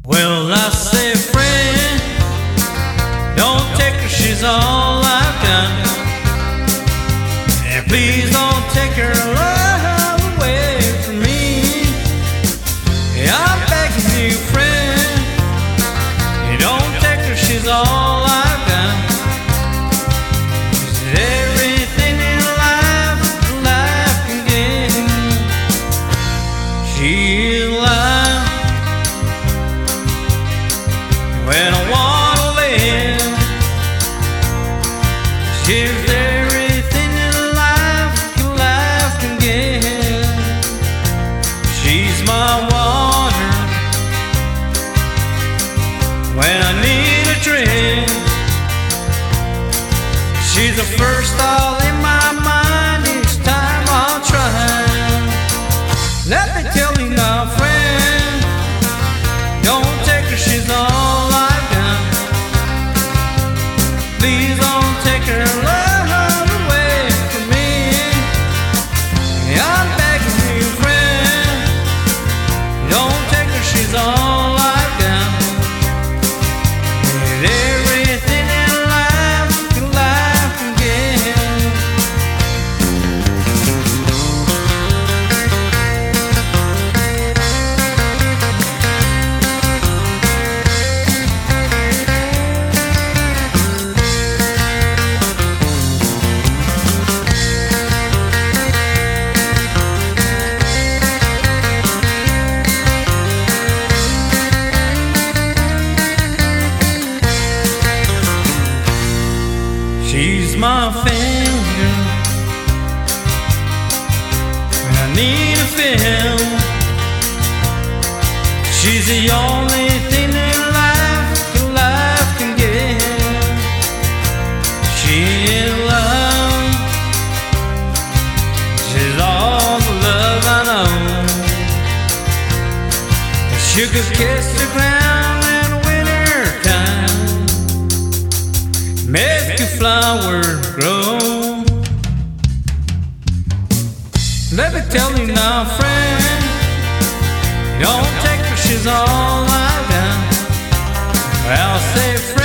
Well, I say, friend, don't take her, she's all I've got. And please don't take her love away from me. Yeah, I'm begging you, friend, you don't take her, she's all I've got. She's everything in life can give. She's life when I wanna live. She's everything in life can give. She's my water when I need a drink. She's the first thought in my mind each time I'll try. Let me tell you now, friend, don't take her, she's all I've got. Please don't take her love away from me. I'm begging you, friend, don't take her, she's all I've got. And everything in life can give. She's my finger when I need a fill. She's the only thing in life can give. She is love. She's all the love I know. She could kiss the ground in winter time, make a flower grow. Let me tell you now, friend, don't take her, she's all I've got. I'll say, friend,